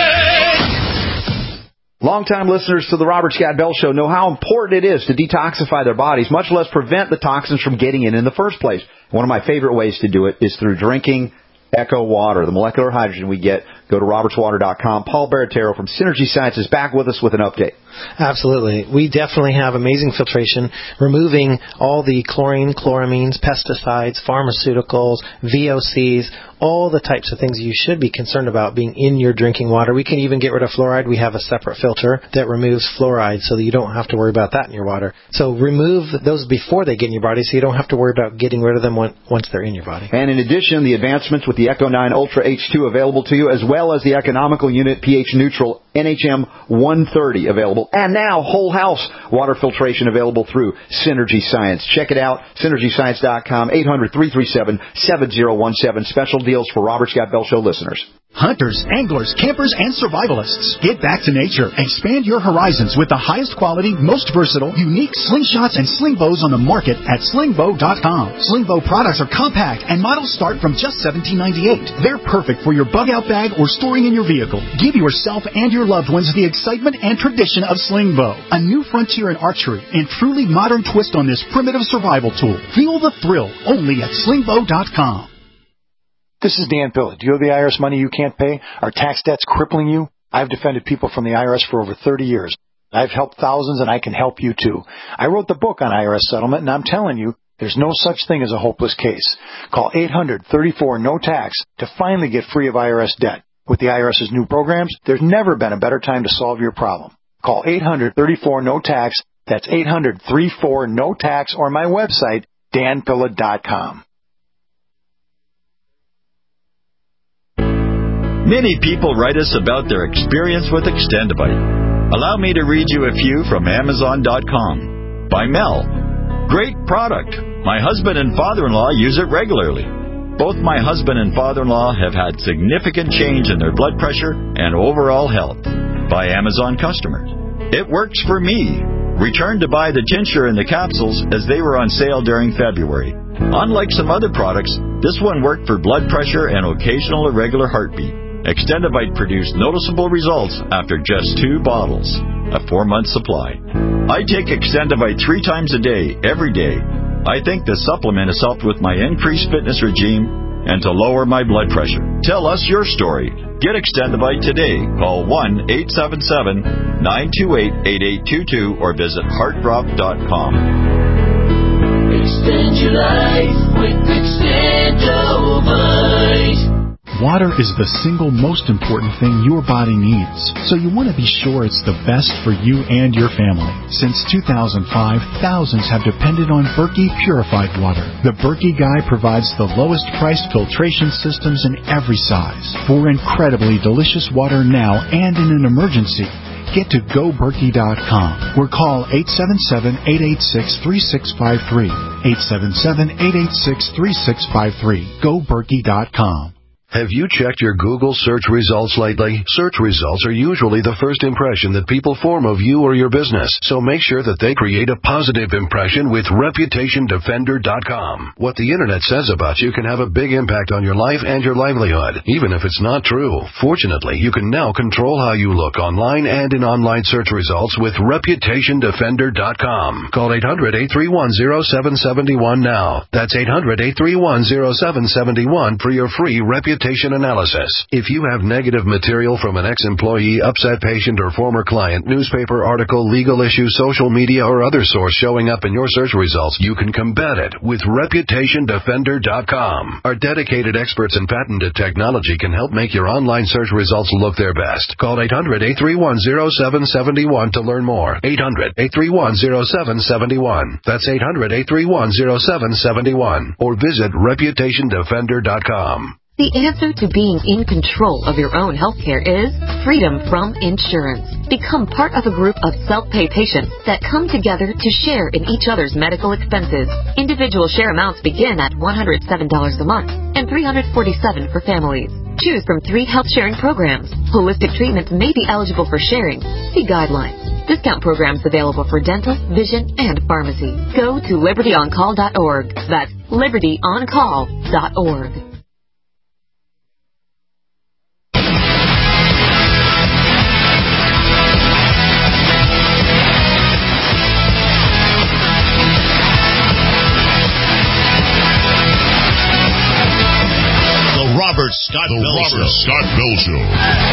day. Longtime listeners to the Robert Scott Bell Show know how important it is to detoxify their bodies, much less prevent the toxins from getting in in the first place. One of my favorite ways to do it is through drinking Echo Water, the molecular hydrogen we get. Go to roberts water dot com. Paul Baratero from Synergy Science is back with us with an update. Absolutely. We definitely have amazing filtration, removing all the chlorine, chloramines, pesticides, pharmaceuticals, V O Cs, all the types of things you should be concerned about being in your drinking water. We can even get rid of fluoride. We have a separate filter that removes fluoride so that you don't have to worry about that in your water. So remove those before they get in your body so you don't have to worry about getting rid of them once they're in your body. And in addition, the advancements with the Echo nine Ultra H two available to you, as well as the economical unit pH neutral N H M one thirty available. And now whole house water filtration available through Synergy Science. Check it out, synergy science dot com, eight hundred, three three seven, seven zero one seven. Special deals for Robert Scott Bell Show listeners. Hunters, anglers, campers, and survivalists. Get back to nature. Expand your horizons with the highest quality, most versatile, unique slingshots and sling bows on the market at sling bow dot com. Sling bow products are compact and models start from just seventeen ninety-eight. They're perfect for your bug-out bag or storing in your vehicle. Give yourself and your loved ones the excitement and tradition of sling bow, a new frontier in archery and truly modern twist on this primitive survival tool. Feel the thrill only at sling bow dot com. This is Dan Pilla. Do you owe the I R S money you can't pay? Are tax debts crippling you? I've defended people from the I R S for over thirty years. I've helped thousands, and I can help you too. I wrote the book on I R S settlement, and I'm telling you, there's no such thing as a hopeless case. Call eight hundred, thirty-four, no tax to finally get free of I R S debt. With the IRS's new programs, there's never been a better time to solve your problem. Call eight hundred, thirty-four, no tax. That's eight hundred, thirty-four, no tax, or my website, dan pilla dot com. Many people write us about their experience with Extendivite. Allow me to read you a few from amazon dot com. By Mel. Great product. My husband and father-in-law use it regularly. Both my husband and father-in-law have had significant change in their blood pressure and overall health. By Amazon customers. It works for me. Returned to buy the tincture and the capsules as they were on sale during February. Unlike some other products, this one worked for blood pressure and occasional irregular heartbeat. Extendivite produced noticeable results after just two bottles, a four-month supply. I take Extendivite three times a day, every day. I think the supplement has helped with my increased fitness regime and to lower my blood pressure. Tell us your story. Get Extendivite today. Call one eight seven seven, nine two eight, eight eight two two or visit heart drop dot com. Extend your life with Extendovite. Water is the single most important thing your body needs, so you want to be sure it's the best for you and your family. Since two thousand five, thousands have depended on Berkey purified water. The Berkey Guy provides the lowest priced filtration systems in every size for incredibly delicious water now and in an emergency. Get to go berkey dot com or call eight seven seven, eight eight six, three six five three. eight seven seven, eight eight six, three six five three. go berkey dot com. Have you checked your Google search results lately? Search results are usually the first impression that people form of you or your business, so make sure that they create a positive impression with reputation defender dot com. What the Internet says about you can have a big impact on your life and your livelihood, even if it's not true. Fortunately, you can now control how you look online and in online search results with reputation defender dot com. Call eight hundred, eight three one, zero seven seven one now. That's eight hundred, eight three one, zero seven seven one for your free reputation analysis. If you have negative material from an ex-employee, upset patient, or former client, newspaper article, legal issue, social media, or other source showing up in your search results, you can combat it with reputation defender dot com. Our dedicated experts in patented technology can help make your online search results look their best. Call eight hundred, eight three one, zero seven seven one to learn more. eight hundred, eight three one, zero seven seven one. That's eight hundred, eight three one, zero seven seven one. Or visit reputation defender dot com. The answer to being in control of your own healthcare is freedom from insurance. Become part of a group of self-pay patients that come together to share in each other's medical expenses. Individual share amounts begin at one hundred seven dollars a month and three hundred forty-seven dollars for families. Choose from three health sharing programs. Holistic treatments may be eligible for sharing. See guidelines. Discount programs available for dental, vision, and pharmacy. Go to liberty on call dot org. That's liberty on call dot org. Robert Scott the Bell Robert Show. Scott Bell Show.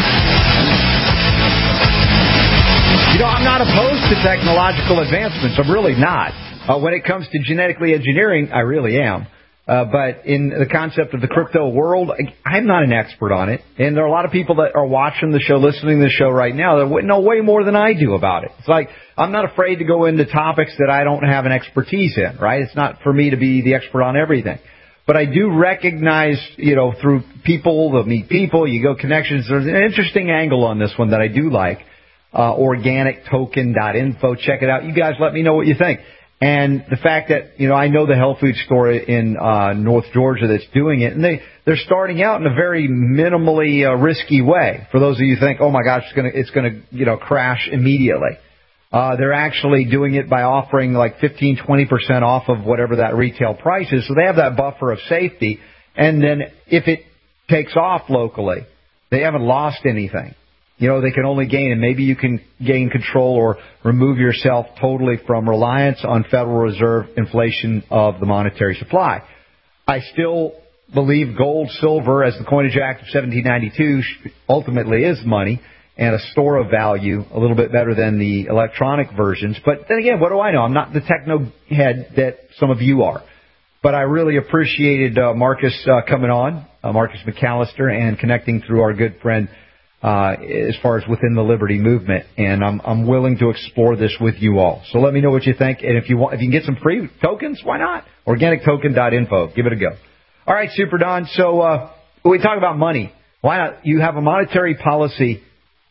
You know, I'm not opposed to technological advancements. I'm really not. Uh, when it comes to genetically engineering, I really am. Uh, but in the concept of the crypto world, I'm not an expert on it. And there are a lot of people that are watching the show, listening to the show right now that know way more than I do about it. It's like I'm not afraid to go into topics that I don't have an expertise in, right? It's not for me to be the expert on everything. But I do recognize, you know, through people, the meet people, you go connections. There's an interesting angle on this one that I do like. Uh, organic token dot info. Check it out. You guys let me know what you think. And the fact that, you know, I know the health food store in uh, North Georgia that's doing it, and they, they're starting out in a very minimally uh, risky way. For those of you who think, oh, my gosh, it's going to, it's going to, you know, crash immediately. Uh, they're actually doing it by offering like fifteen, twenty percent off of whatever that retail price is. So they have that buffer of safety. And then if it takes off locally, they haven't lost anything. You know, they can only gain, and maybe you can gain control or remove yourself totally from reliance on Federal Reserve inflation of the monetary supply. I still believe gold, silver, as the Coinage Act of seventeen ninety-two ultimately is money and a store of value, a little bit better than the electronic versions. But then again, what do I know? I'm not the techno head that some of you are. But I really appreciated uh, Marcus uh, coming on, uh, Marcus McAllister, and connecting through our good friend uh, as far as within the Liberty movement. And I'm, I'm willing to explore this with you all. So let me know what you think. And if you want, if you can get some free tokens, why not? organic token dot info. Give it a go. All right, Super Don. So uh, when we talk about money, why not? You have a monetary policy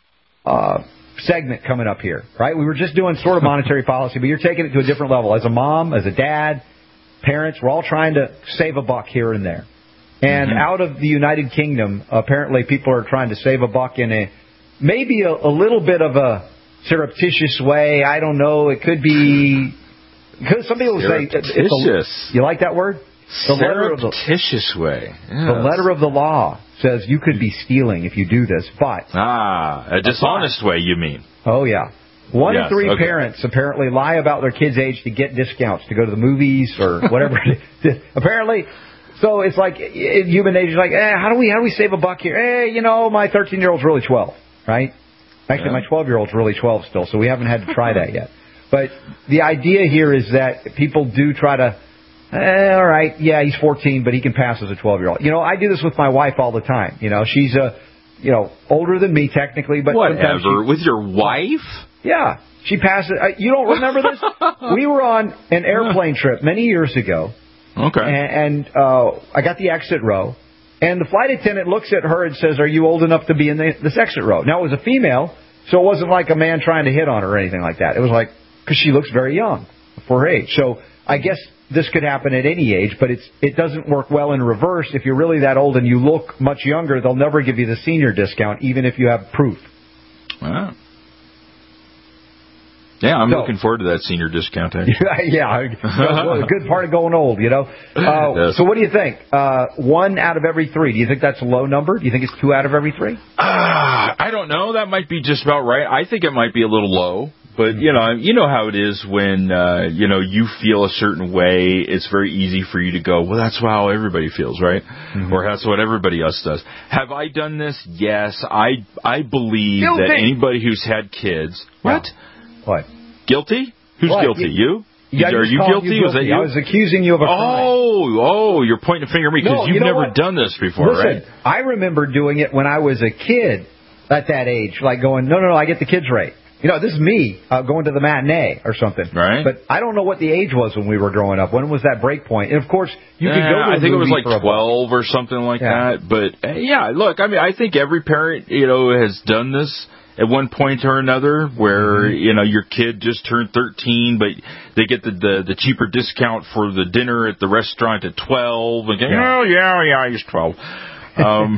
Uh, segment coming up here, right? We were just doing sort of monetary policy, but you're taking it to a different level. As a mom, as a dad, parents, we're all trying to save a buck here and there. And mm-hmm. out of the United Kingdom, apparently people are trying to save a buck in a maybe a, a little bit of a surreptitious way. I don't know. It could be. Cause some people say it's a, you like that word? The letter of the surreptitious way. Yes. The letter of the law says you could be stealing if you do this, but ah, a dishonest way, you mean? Oh yeah, one yes, in three okay. parents apparently lie about their kids' age to get discounts to go to the movies or whatever. Apparently, so it's like human nature is like, eh, how do we how do we save a buck here? Eh, you know, my thirteen-year-old's really twelve, right? Actually, yeah. my twelve-year-old's really twelve still, so we haven't had to try that yet. But the idea here is that people do try to Eh, all right, yeah, he's fourteen, but he can pass as a twelve-year-old. You know, I do this with my wife all the time. You know, she's a, you know, older than me technically, but whatever. She, with your wife? Yeah, she passes. Uh, you don't remember this? We were on an airplane trip many years ago. Okay. And, and uh, I got the exit row, and the flight attendant looks at her and says, "Are you old enough to be in the, this exit row?" Now, it was a female, so it wasn't like a man trying to hit on her or anything like that. It was like, because she looks very young for her age. So I guess this could happen at any age, but it's it doesn't work well in reverse. If you're really that old and you look much younger, they'll never give you the senior discount, even if you have proof. Wow. Yeah, I'm so, looking forward to that senior discount. Actually. Yeah, a good part of going old, you know. Uh, yes. So what do you think? Uh, one out of every three. Do you think that's a low number? Do you think it's two out of every three? Uh, I don't know. That might be just about right. I think it might be a little low. But, you know, you know how it is when, uh, you know, you feel a certain way. It's very easy for you to go, well, that's how everybody feels, right? Mm-hmm. Or that's what everybody else does. Have I done this? Yes. I I believe Guilty. that anybody who's had kids... What? Yeah. What? Guilty? Who's what? guilty? You? Yeah, Are you guilty? you guilty? Was that you? I was accusing you of a crime. Oh, oh, you're pointing a finger at me because no, you've you know never what? done this before, Listen, right? I remember doing it when I was a kid at that age, like going, no, no, no, I get the kids rate. You know, this is me uh, going to the matinee or something. Right. But I don't know what the age was when we were growing up. When was that break point? And, of course, you yeah, could go to a I think it was like for twelve or something like yeah. that. But, uh, yeah, look, I mean, I think every parent, you know, has done this at one point or another where, mm-hmm. you know, your kid just turned thirteen, but they get the, the, the cheaper discount for the dinner at the restaurant at twelve. And, yeah. oh, yeah, yeah, he's twelve. Um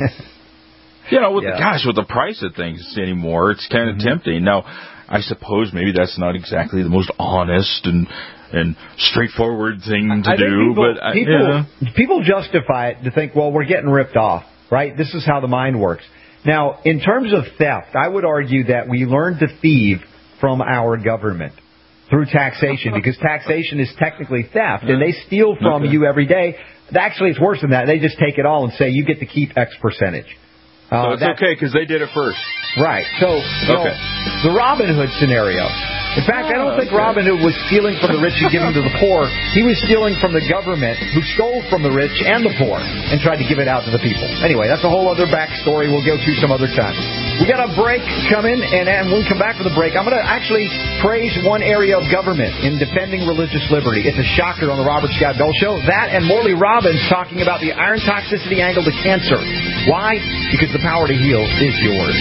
You know, with yeah. the, gosh, with the price of things anymore, it's kind of mm-hmm. tempting. Now, I suppose maybe that's not exactly the most honest and and straightforward thing to I do, people, but people, yeah. people justify it to think, well, we're getting ripped off, right? This is how the mind works. Now, in terms of theft, I would argue that we learn to thieve from our government through taxation, because taxation is technically theft, and they steal from okay. you every day. Actually, it's worse than that. They just take it all and say you get to keep X percentage. Uh, so it's okay because they did it first. Right. So, you okay. know, the Robin Hood scenario. In fact, I don't think okay. Robin Hood was stealing from the rich and giving to the poor. He was stealing from the government, who stole from the rich and the poor and tried to give it out to the people. Anyway, that's a whole other backstory we'll go to some other time. We got a break coming, and, and when we come back from the break, I'm going to actually praise one area of government in defending religious liberty. It's a shocker on the Robert Scott Bell Show. That and Morley Robbins talking about the iron toxicity angle to cancer. Why? Because the power to heal is yours.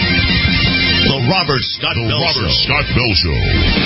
The Robert Scott the Bell Robert Show. Scott Bell Show.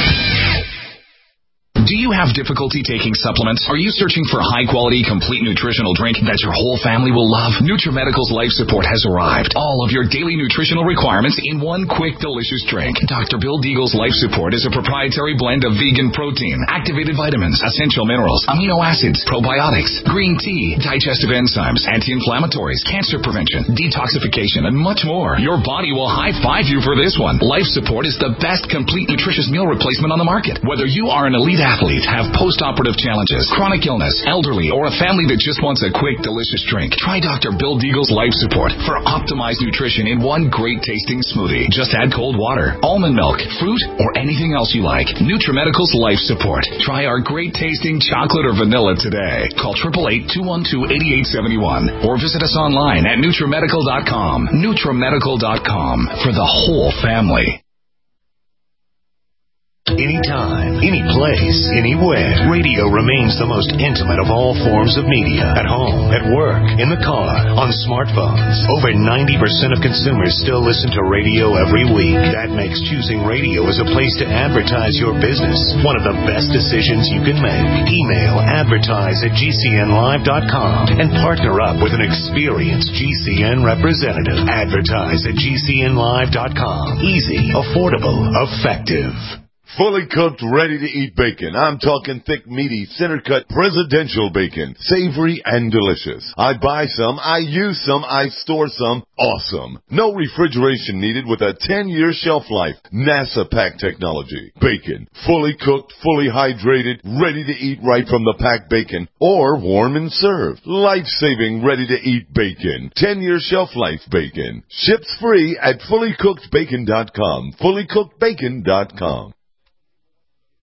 Do you have difficulty taking supplements? Are you searching for a high-quality, complete nutritional drink that your whole family will love? NutriMedical's Life Support has arrived. All of your daily nutritional requirements in one quick, delicious drink. Doctor Bill Deagle's Life Support is a proprietary blend of vegan protein, activated vitamins, essential minerals, amino acids, probiotics, green tea, digestive enzymes, anti-inflammatories, cancer prevention, detoxification, and much more. Your body will high-five you for this one. Life Support is the best complete nutritious meal replacement on the market. Whether you are an elite athlete, have post-operative challenges, chronic illness, elderly, or a family that just wants a quick, delicious drink, try Doctor Bill Deagle's Life Support for optimized nutrition in one great-tasting smoothie. Just add cold water, almond milk, fruit, or anything else you like. NutriMedical's Life Support. Try our great-tasting chocolate or vanilla today. Call eight eight eight, two one two, eight eight seven one or visit us online at Nutrimedical dot com. Nutrimedical dot com for the whole family. Anytime, any place, anywhere, radio remains the most intimate of all forms of media. At home, at work, in the car, on smartphones. Over ninety percent of consumers still listen to radio every week. That makes choosing radio as a place to advertise your business one of the best decisions you can make. Email advertise at G C N live dot com and partner up with an experienced G C N representative. Advertise at G C N live dot com. Easy, affordable, effective. Fully cooked, ready-to-eat bacon. I'm talking thick, meaty, center-cut, presidential bacon. Savory and delicious. I buy some, I use some, I store some. Awesome. No refrigeration needed with a ten-year shelf life. NASA pack technology. Bacon. Fully cooked, fully hydrated, ready to eat right from the packed bacon. Or warm and served. Life-saving, ready-to-eat bacon. ten-year shelf life bacon. Ships free at fully cooked bacon dot com. fully cooked bacon dot com.